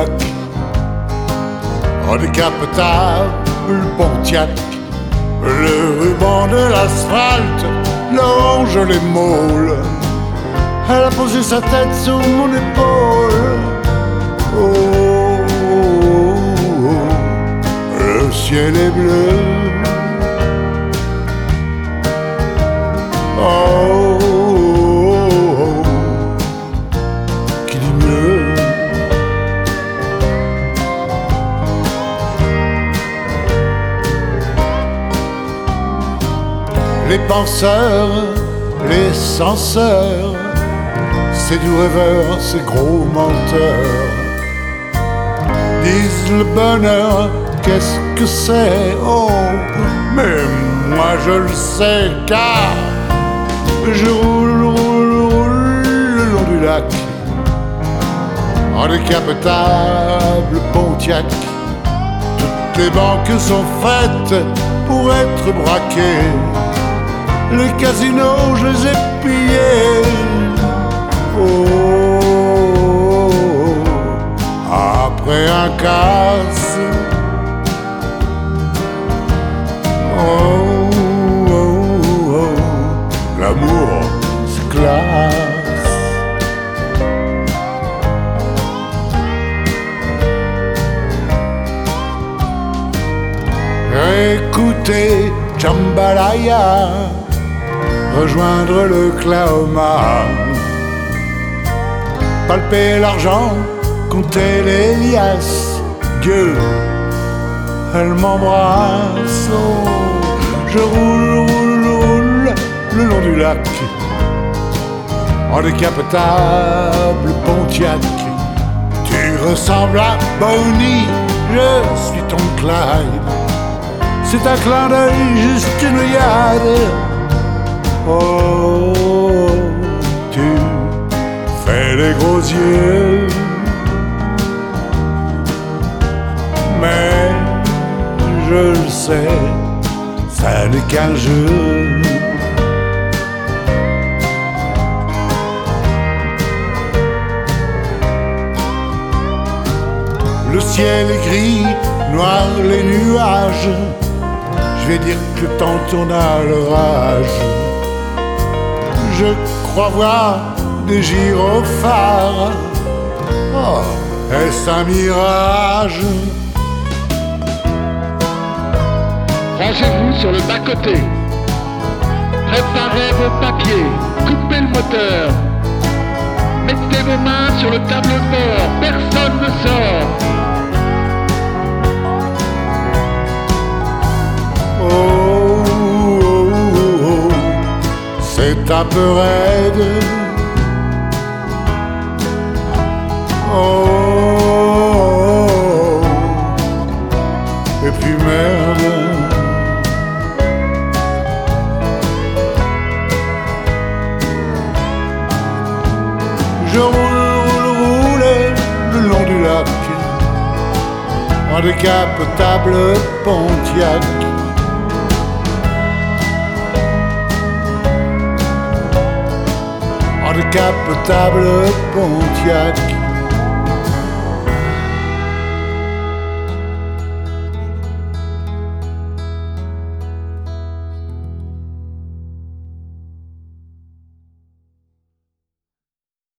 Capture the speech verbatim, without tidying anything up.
lac. En décapotable Pontiac, le ruban de l'asphalte longe les môles. Elle a posé sa tête sur mon épaule. Oh, oh, oh, le ciel est bleu. Oh, oh, oh, qui dit mieux? Les penseurs, les censeurs, ces doux rêveurs, ces gros menteurs, disent le bonheur, qu'est-ce que c'est? Oh, mais moi je le sais car je roule, roule, roule le long du lac en décapotable Pontiac. Toutes les banques sont faites pour être braquées. Les casinos, je les ai pillés. Oh, oh, oh, après un casse. Oh, oh, oh, l'amour se classe. Écoutez Jambalaya, rejoindre le Claoma, palper l'argent, compter les liasses. Dieu, elle m'embrasse. Oh, je roule, roule, roule le long du lac en décapotable Pontiac. Tu ressembles à Bonnie, je suis ton Clyde. C'est un clin d'œil, juste une riade. Oh, tu fais les gros yeux, mais je le sais, ça n'est qu'un jeu. Le ciel est gris, noir les nuages. Je vais dire que le temps tourne à l'orage. Je crois voir des gyrophares. Oh, est-ce un mirage? Rangez-vous sur le bas-côté. Préparez vos papiers. Coupez le moteur. Mettez vos mains sur le tableau de bord. Personne ne sort. Oh, oh, oh, oh, c'est un peu raide. Oh, oh, oh, et puis merde. Je roule, roule, roule le long du lac en décapotable Pontiac. En décapotable Pontiac.